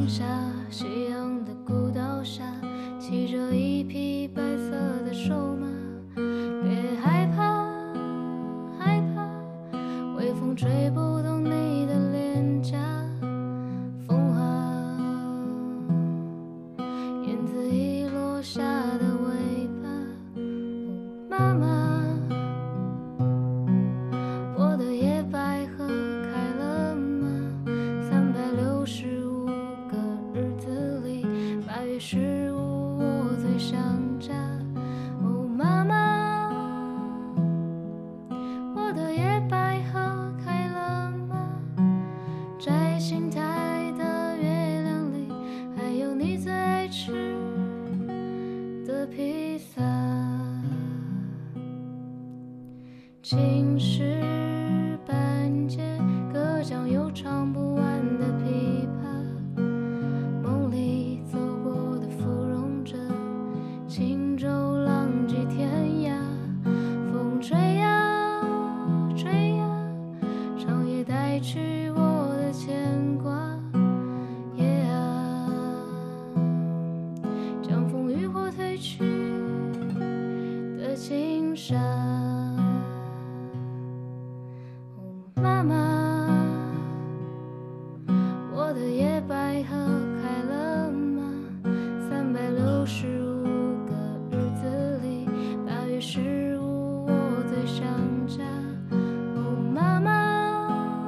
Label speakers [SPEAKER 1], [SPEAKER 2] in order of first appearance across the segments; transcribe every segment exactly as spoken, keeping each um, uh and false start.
[SPEAKER 1] 下夕阳的孤岛下，骑着一匹白色的瘦马。别害怕，害怕，微风吹不动你的脸颊。风花，燕子已落下的尾巴。哦，妈妈，我的野百合开了吗？三百六十五个日子里，八月十五我最想家。哦，妈妈，我的野百合开了吗？摘星台的月亮里，还有你最爱吃的披萨。青石板街，歌唱又唱不完的琵琶。梦里走过的芙蓉镇，轻舟浪迹天涯。风吹呀吹呀，长夜带去我的牵挂。夜啊，将风雨火褪去的轻纱。妈妈，我的野百合开了吗？三百六十五个日子里，八月十五我最想家。哦，妈妈，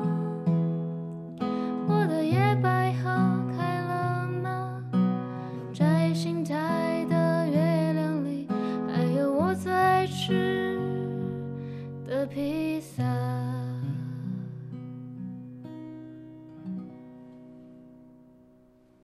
[SPEAKER 1] 我的野百合开了吗？摘星台的月亮里，还有我最爱吃的披萨。